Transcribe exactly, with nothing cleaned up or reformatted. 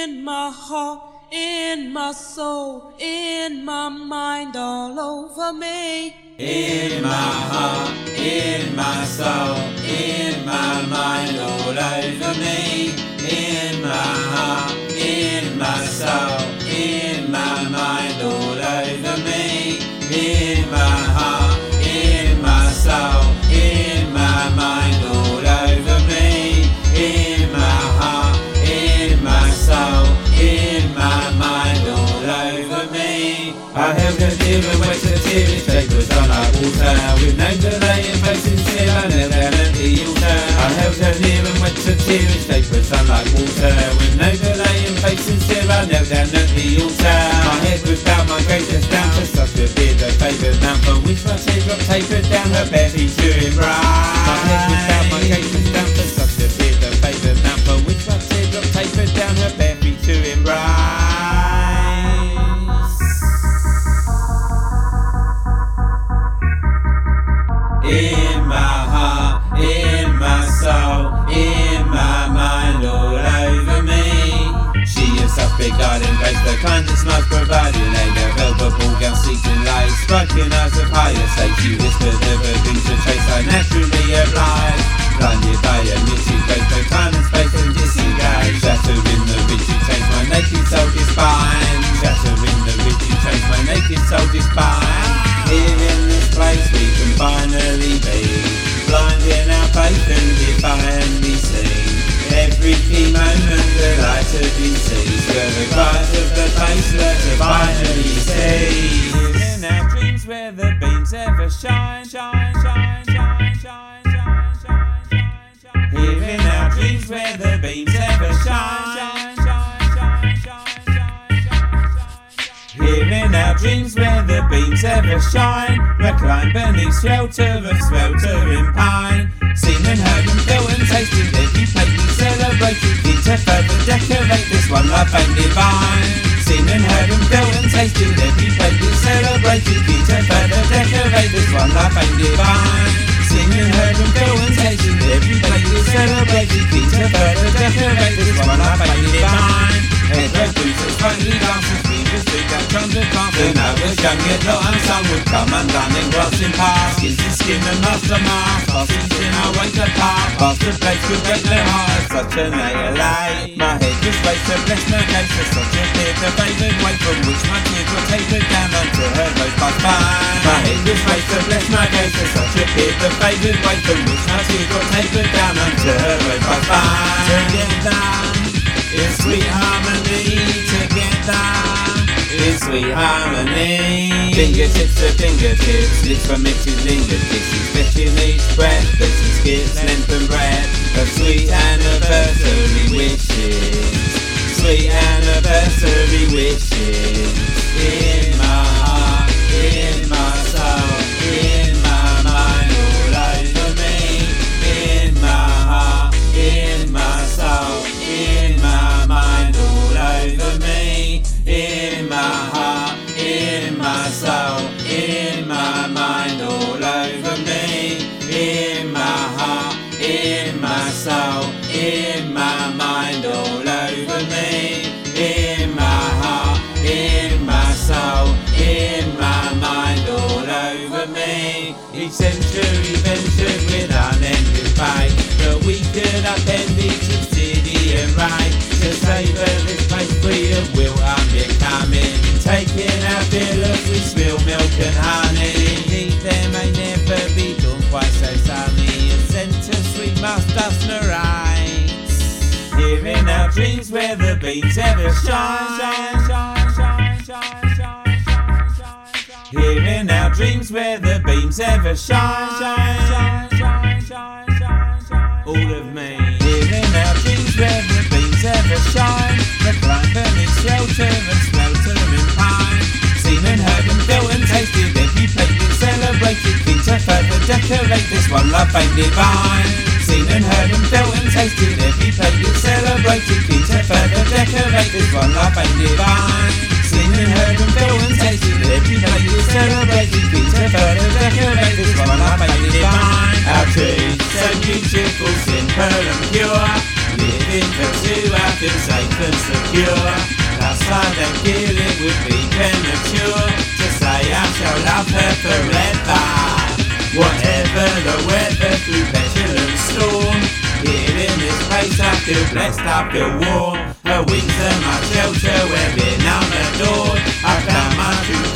in my heart, in my soul, in my mind, all over me. In my heart, in my soul, in my mind, all over me. In my heart, in my soul, in my mind, all over me. In my heart, in my soul, in my mind, all over me. In my heart, in my soul, in my mind, all over me. I held her dear and wet her tears, shapers on like water. With no delay and face sincere, I knelt down at the altar. I held her near and wet her tears, shapers on like water. With no delay and face sincere, I knelt down at the altar. My head was down, my gaze was down, for such a beer, the favoured man for which my teardrop tapered down her bare feet to embrace. My head was down, my gaze was down, for such a beer, the favoured man for which my teardrop tapered down her bare feet to embrace. In my heart, in my soul, in my mind, all over me. She herself beguiling, grace the kindness most provided. Laid her velvet ball gown, seeking light, striking eyes of higher state. She whispered never things to trace, I naturally obliged. Blinded by a mystic grace, the time and space and disengaged. Shattering the rigid chains, my naked soul despine. Shattering the rigid chains, my naked soul despine. Here in this place we can finally be, blind in our faith and divinely see. Every key moment the light of these seas, where the cries of the faceless are finally see. Here in our dreams where the beams ever shine, shine, shine, shine, shine, shine, shine, shine. Here in our dreams where the beams ever shine, shine, shine, shine, shine, shine, shine. Here in our dreams where the beams ever shine, recline beneath shelter of sweltering pine. Seen and heard and felt and tasted every plate we celebrated, need to further decorate this one life ain't divine. Seen and heard and felt and tasted every plate we celebrated, need to further decorate this one life ain't divine. Seen and heard and felt and tasted every plate we celebrated, need to further decorate this one life ain't divine. Head red bruises, funny dances, fingers big that drums of dance. When I was young yet not unsung would come undone in grasping past. Skin to skin and master mask, past in our way to pass. Past the place with break their hearts, such an A L A. My head just waits to bless my case for such a fear, the favoured way from which my tears were tapered down onto her rosebud spine. My head just waits to bless my case for such a fear, the favoured way from which my tears were tapered down onto her rosebud spine. Together in sweet harmony, together in sweet harmony. Fingertips to fingertips, lips permitted linger kisses, fetching each breath, fetching skips, length and breadth of sweet anniversary wishes. Sweet anniversary wishes. In my heart, in my soul, in my mind, all over me. In my heart, in my soul, in my mind, all over me. In my heart, in my soul, in my mind, all over me. In my heart, in my soul, in my mind, all over me. In my heart, in my soul, in my mind, all over me. Each century ventured with unending fight, that we could upend each obsidian right, to savour this place free of will unbecoming, taking our fill of sweet spill, milk and honey. Indeed there may never be dawn quite so sunny, a scent of sweet must dust narrates. Here in our dreams where the beams ever shine, shine, shine, shine, shine, shine, shine, shine. Here in our dreams where the beams ever shine, shine, shine, shine, shine, shine, shine. All of me. Here in our dreams where the beams ever shine, recline beneath shelter and sweltering pine. Seen and heard and felt and tasted every plate we celebrated, keen to further decorate this one life ain't divine. Seen and heard and felt and tasted every plate we celebrated, keen to further decorate this one life ain't divine. Seen and heard and felt and tasted every plate we celebrated, keen to further decorate this one life ain't divine. Our trees so beautiful, simple and pure, living for two, I feel safe and secure. pure. That's why the killing would be premature to say I shall love her forever. Whatever the weather through petulant storm, here in this place I feel blessed, I feel warm. Her wings are my shelter where Vietnam adored. I found my true